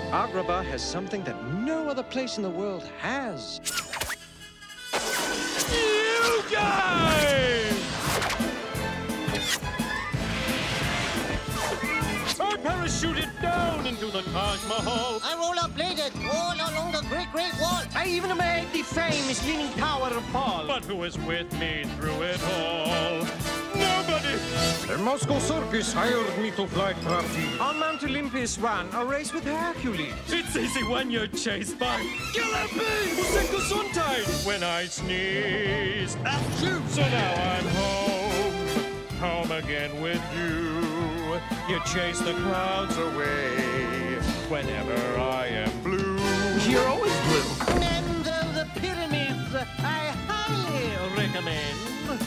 Agrabah has something that no other place in the world has. You guys! I parachuted down into the Taj Mahal. I rollerbladed all along the Great Wall. I even made the famous Leaning Tower of Paul. But who was with me through it all? Nobody! The Moscow Circus hired me to fly trapeze. On Mount Olympus ran a race with Hercules. It's easy when you're chased by killer bees. Musik Gesundheit. When I sneeze, achoo. So now I'm home again with you. You chase the clouds away whenever I am blue. You're always blue. And the pyramids, I highly recommend.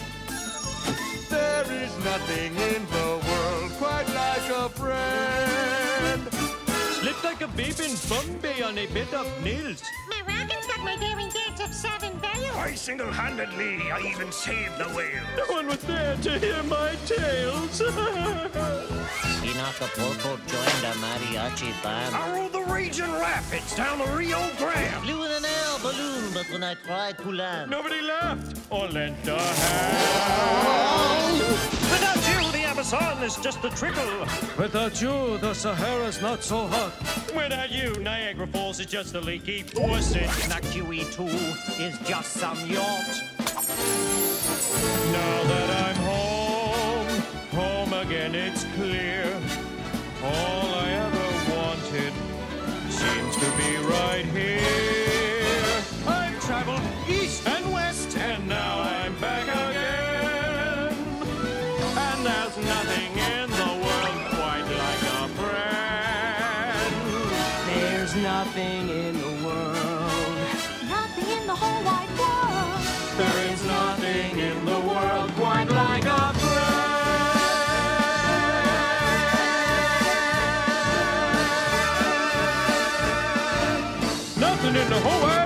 There is nothing in the world quite like a friend. Slipped like a babe in Bombay on a bed of nails. My wagon's got my daring dance of 7 bells. I single-handedly, I even saved the whale. No one was there to hear my tales. In Acapulco joined a mariachi band. I rode the Raging Rapids down the Rio Grande. Flew in an air balloon, but when I tried to land, Nobody laughed or lent a hand. Without you, the Amazon is just a trickle. Without you, the Sahara's not so hot. Without you, Niagara Falls is just a leaky faucet. QE2 is just some yacht. Now that I'm home again, it's clear. All I ever wanted seems to be right here. I've traveled east and west, and now I'm back again. And there's nothing in the world quite like a friend. There's nothing in the world. Nothing in the whole wide world. There is nothing in the world quite like a friend. Nothing in the whole world.